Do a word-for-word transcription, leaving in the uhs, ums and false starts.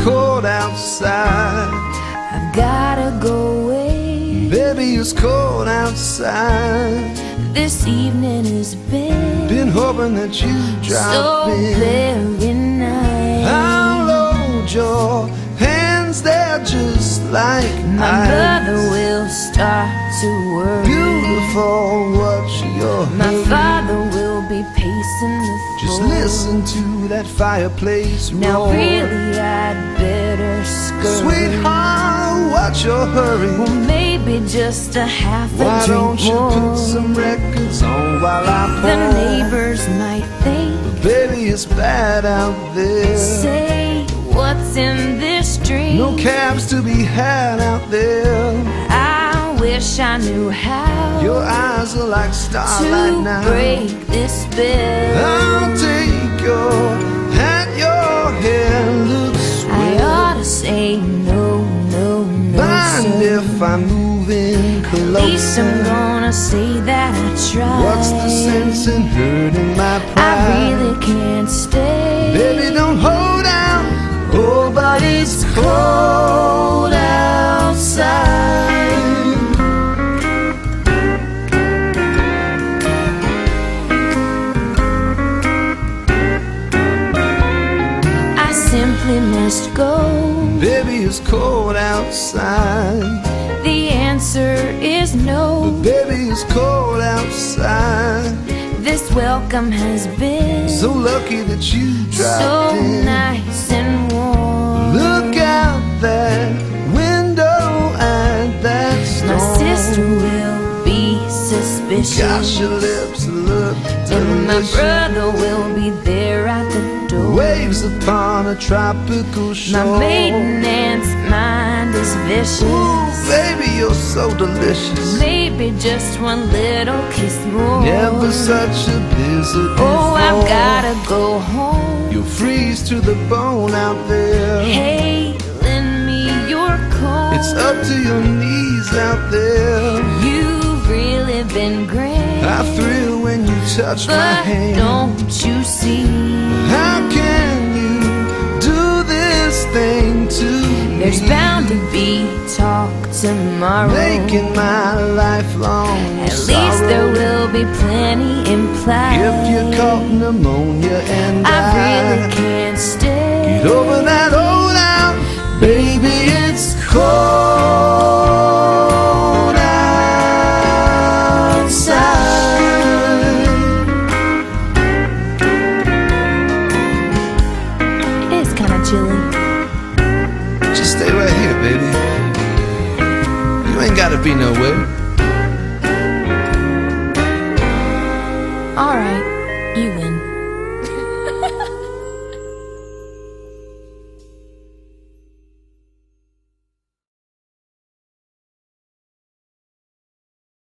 cold outside. I've gotta go away. Baby, it's cold outside. This evening has been Been hoping that you drop so in. very nice. I'll hold your hands there just like My ice. brother will start to worry. Beautiful, what you're My hurting. father will be pacing the floor. Just listen to that fireplace Now roar. really I'd better scurry. Sweetheart, what's your hurry? Well, maybe just a half a Why drink don't you more. put some records on while I pour? The neighbors might think, Baby, it's bad out there. say, what's in this drink? No cabs to be had out there. I wish I knew how Your eyes are like starlight to now. break this spell. I'll take your hat, your hair looks I swell. ought to say no, no, no, Mind sir. if I'm moving At least I'm closer? gonna say that I tried. What's the sense in hurting my I pride? really can't stay. Baby, don't hold out. Oh, but it's cold outside. I simply must go. Baby, it's cold outside. The answer is no. Baby, it's cold outside. This welcome has been So lucky that you dropped so in. nice and warm. Look out that window at that storm. My sister will be suspicious. Gosh, your lips look And my delicious. brother will be there at the door. Waves upon a tropical shore. My maiden aunt's mind is vicious. Ooh, baby, you're so delicious. Maybe just one little kiss more. Never such a blizzard Oh, before. I've gotta go home. You'll freeze to the bone out there. Hey, lend me your coat. It's up to your knees out there. You've really been great. I thrill when you touch my But hand. don't you see? How can you do this thing to me? There's bound to be talk tomorrow. Making my lifelong At sorrow. least there will be plenty implied. If you caught pneumonia and I died, really can't stay. get over that old out. Baby, it's cold outside. It's kind of chilly. Just stay right here, baby. You ain't gotta be nowhere. All right.